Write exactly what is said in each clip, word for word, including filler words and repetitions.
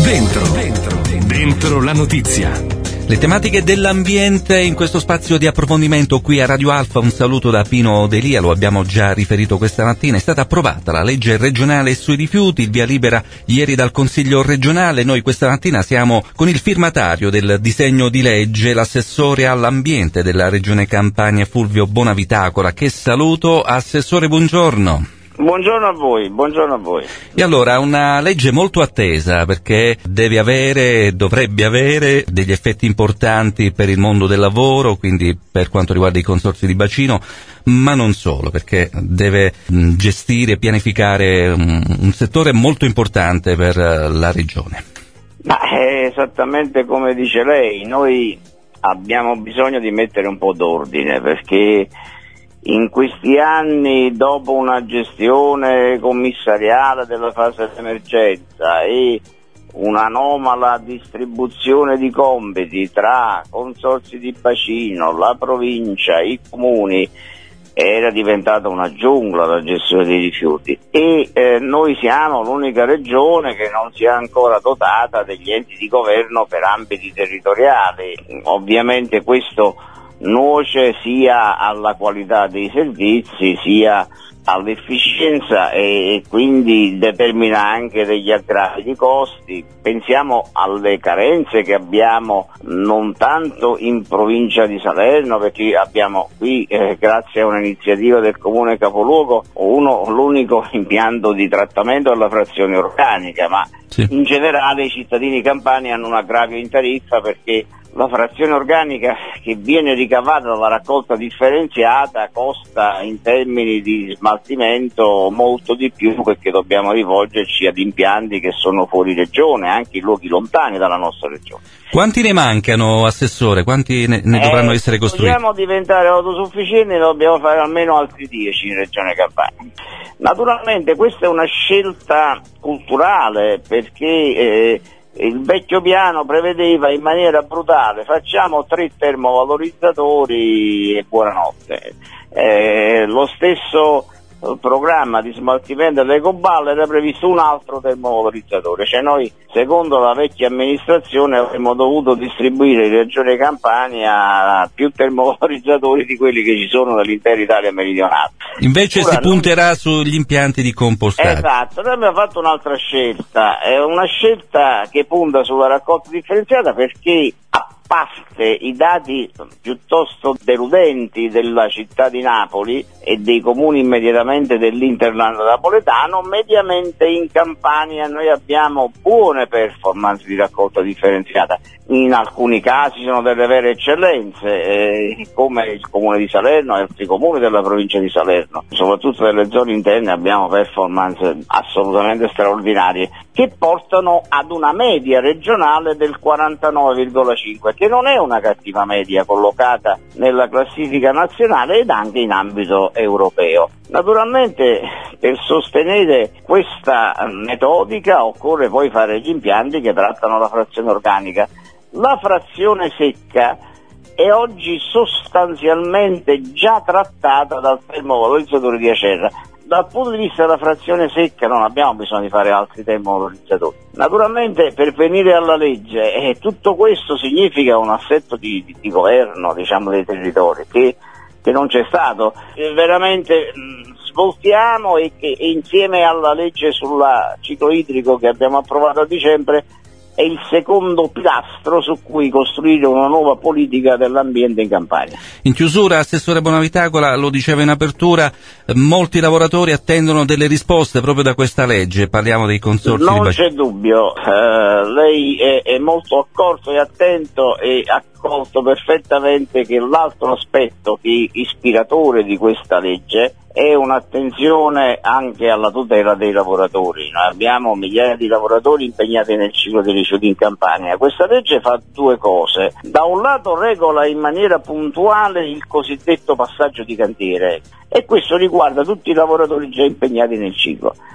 Dentro, dentro, dentro la notizia. Le tematiche dell'ambiente in questo spazio di approfondimento qui a Radio Alfa. Un saluto da Pino Delia, lo abbiamo già riferito questa mattina. È stata approvata la legge regionale sui rifiuti, il via libera ieri dal Consiglio regionale. Noi questa mattina siamo con il firmatario del disegno di legge, l'assessore all'ambiente della Regione Campania, Fulvio Bonavitacola. Che saluto, assessore, buongiorno. Buongiorno a voi, buongiorno a voi. E allora, una legge molto attesa perché deve avere, dovrebbe avere degli effetti importanti per il mondo del lavoro, quindi per quanto riguarda i consorzi di bacino, ma non solo, perché deve gestire e pianificare un, un settore molto importante per la regione. Ma è esattamente come dice lei, noi abbiamo bisogno di mettere un po' d'ordine, perché in questi anni, dopo una gestione commissariale della fase d'emergenza e un'anomala distribuzione di compiti tra consorzi di bacino, la provincia, i comuni, era diventata una giungla la gestione dei rifiuti e eh, noi siamo l'unica regione che non si è ancora dotata degli enti di governo per ambiti territoriali. Ovviamente questo nuoce sia alla qualità dei servizi sia all'efficienza e, e quindi determina anche degli aggravi di costi. Pensiamo alle carenze che abbiamo non tanto in provincia di Salerno, perché abbiamo qui eh, grazie a un'iniziativa del comune capoluogo uno l'unico impianto di trattamento della frazione organica, ma sì, in generale i cittadini campani hanno un aggravio in tariffa perché la frazione organica che viene ricavata dalla raccolta differenziata costa in termini di smaltimento molto di più, perché dobbiamo rivolgerci ad impianti che sono fuori regione, anche in luoghi lontani dalla nostra regione. Quanti ne mancano, assessore? Quanti ne, ne dovranno eh, essere costruiti? Se vogliamo diventare autosufficienti dobbiamo fare almeno altri dieci in regione Campania. Naturalmente questa è una scelta culturale, perché eh, il vecchio piano prevedeva in maniera brutale: facciamo tre termovalorizzatori e buonanotte. Eh, lo stesso programma di smaltimento dell'ecoballe era previsto un altro termovalorizzatore, cioè noi secondo la vecchia amministrazione avremmo dovuto distribuire in regione Campania più termovalorizzatori di quelli che ci sono nell'intera Italia meridionale. Invece Ora, si punterà non... sugli impianti di compostaggio. Esatto, noi abbiamo fatto un'altra scelta, è una scelta che punta sulla raccolta differenziata, perché a parte i dati piuttosto deludenti della città di Napoli e dei comuni immediatamente dell'Interland napoletano, mediamente in Campania noi abbiamo buone performance di raccolta differenziata. In alcuni casi sono delle vere eccellenze, eh, come il comune di Salerno e altri comuni della provincia di Salerno. Soprattutto nelle zone interne abbiamo performance assolutamente straordinarie, che portano ad una media regionale del quarantanove virgola cinque, che non è una cattiva media collocata nella classifica nazionale ed anche in ambito europeo. Naturalmente per sostenere questa metodica occorre poi fare gli impianti che trattano la frazione organica. La frazione secca è oggi sostanzialmente già trattata dal termovalorizzatore di Acerra. Dal punto di vista della frazione secca non abbiamo bisogno di fare altri termovalorizzatori. Naturalmente per venire alla legge eh, tutto questo significa un assetto di, di, di governo, diciamo, dei territori che, che non c'è stato. Eh, veramente mh, svoltiamo e che e insieme alla legge sul ciclo idrico che abbiamo approvato a dicembre è il secondo pilastro su cui costruire una nuova politica dell'ambiente in Campania. In chiusura, assessore Bonavitacola, lo diceva in apertura, molti lavoratori attendono delle risposte proprio da questa legge. Parliamo dei consorzi non di bacino. C'è dubbio, eh, lei è, è molto accorto e attento e ha colto perfettamente che l'altro aspetto che ispiratore di questa legge è un'attenzione anche alla tutela dei lavoratori. Noi abbiamo migliaia di lavoratori impegnati nel ciclo dei rifiuti in Campania. Questa legge fa due cose: da un lato regola in maniera puntuale il cosiddetto passaggio di cantiere, e questo riguarda tutti i lavoratori già impegnati nel ciclo.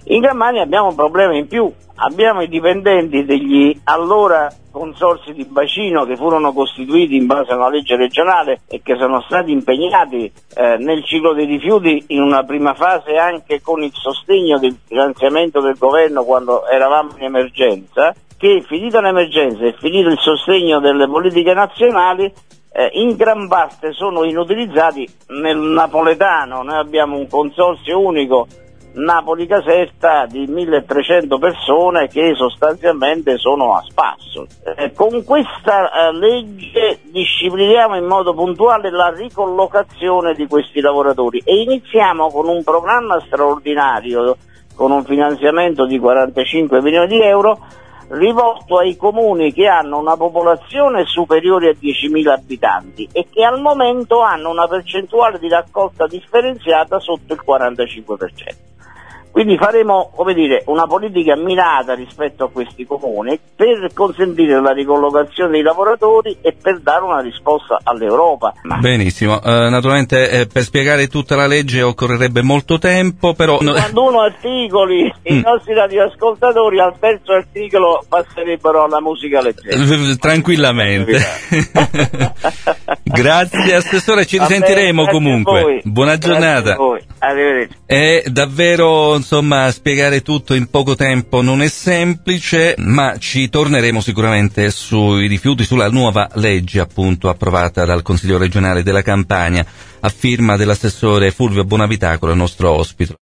In Campania abbiamo un problema in più, abbiamo i dipendenti degli allora consorzi di bacino che furono costituiti in base a una legge regionale e che sono stati impegnati eh, nel ciclo dei rifiuti in una prima fase anche con il sostegno del finanziamento del governo quando eravamo in emergenza, che finita l'emergenza e finito il sostegno delle politiche nazionali eh, in gran parte sono inutilizzati nel napoletano. Noi abbiamo un consorzio unico Napoli-Caserta di milletrecento persone che sostanzialmente sono a spasso. Eh, con questa eh, legge discipliniamo in modo puntuale la ricollocazione di questi lavoratori e iniziamo con un programma straordinario con un finanziamento di quarantacinque milioni di euro rivolto ai comuni che hanno una popolazione superiore a diecimila abitanti e che al momento hanno una percentuale di raccolta differenziata sotto il quarantacinque per cento. Quindi faremo, come dire, una politica mirata rispetto a questi comuni per consentire la ricollocazione dei lavoratori e per dare una risposta all'Europa. Benissimo, uh, naturalmente eh, per spiegare tutta la legge occorrerebbe molto tempo, però... cinquantuno articoli, mm. i nostri radioascoltatori al terzo articolo passerebbero alla musica leggera. Tranquillamente. Grazie Assessore, ci risentiremo comunque. Buona giornata. Arrivederci. È davvero, insomma, spiegare tutto in poco tempo non è semplice, ma ci torneremo sicuramente sui rifiuti, sulla nuova legge appunto approvata dal Consiglio regionale della Campania a firma dell'assessore Fulvio Bonavitacolo, il nostro ospite.